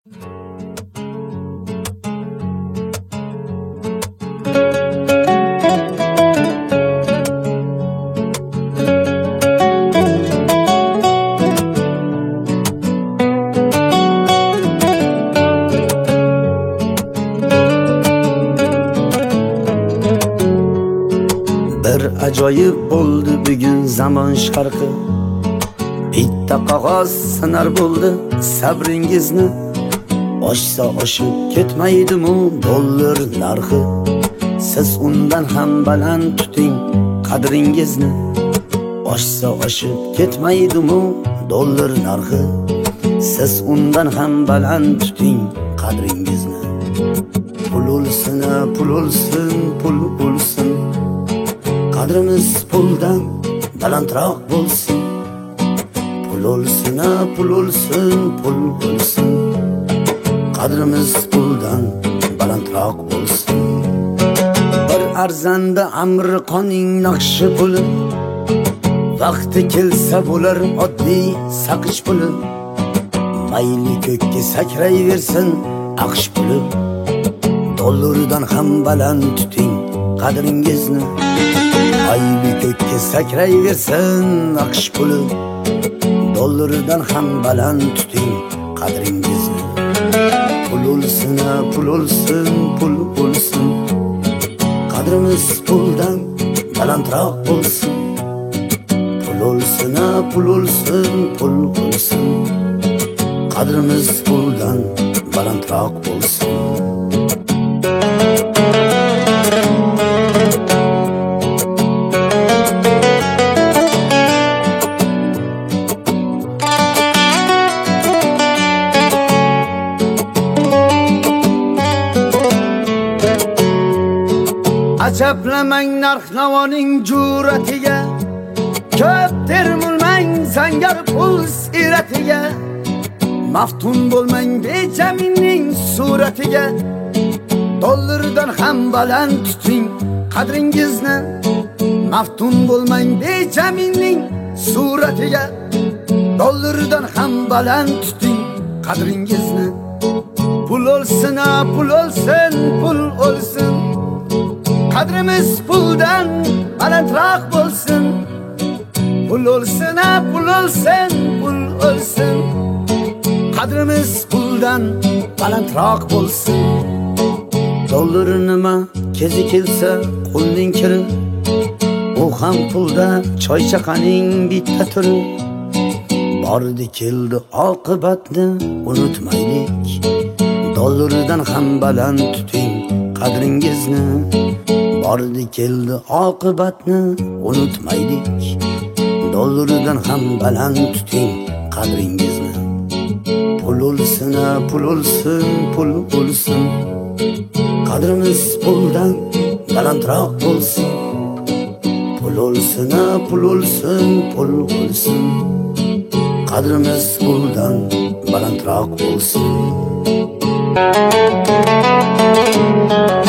Bir ajoyib bo'ldi bugun zamon sharqi. Bitta qog'oz sinar bo'ldi sabringizni. Oshsa oshib ketmaydimi dollar narxi? Siz undan ham baland tuting qadringizni. Oshsa oshib ketmaydimi dollar narxi? Siz undan ham baland tuting qadringizni. Pul o'lsin, pul o'lsin, pul o'lsin. Qadrimiz puldan balandroq bo'lsin. Pul o'lsin, pul o'lsin, pul o'lsin. Qadrimiz puldan balandroq bo'lsin. Bir arzanda Amerikaning naqshi puli. Vaqti kelsa bo'lar oddiy saqich puli. Mayli ko'kka sakrayversin aqsh puli. Dollardan ham baland tuting qadringizni. Mayli ko'kka sakrayversin aqsh puli. Dollardan ham baland tuting qadringizni. Pul o'lsin, pul o'lsin, pul o'lsin. Qadrimiz puldan balandroq bo'lsin. Pul o'lsin, pul o'lsin, pul o'lsin. Qadrimiz puldan balandroq bo'lsin. Ajablamang narx-navoning jur'atiga, ko'p termulmang zangar pul siratiga. Maftun bo'lmang bejaminning suratiga. Dollardan ham baland tuting qadringizni. Maftun bo'lmang bejaminning suratiga. Dollardan ham baland tuting qadringizni. Pul o'lsin, pul o'lsin, pul o'lsin. Qadrimiz puldan balandroq bo'lsin. Pul o'lsin, pul o'lsin, pul o'lsin. Qadrimiz puldan balandroq bo'lsin. Dollar nima kezi kelsa qo'lning kiri. U ham pulda choychaqaning bitta turi. Bordi keldi oqibatni unutmaylik. Dollardan ham baland tuting qadringizni. Bordi keldi oqibatni unutmaylik. Dollardan ham baland tuting qadringizni. Pul o'lsin, pul o'lsin, pul o'lsin. Qadrimiz puldan balandroq bo'lsin. Pul o'lsin, pul o'lsin, pul o'lsin. Qadrimiz puldan balandroq bo'lsin.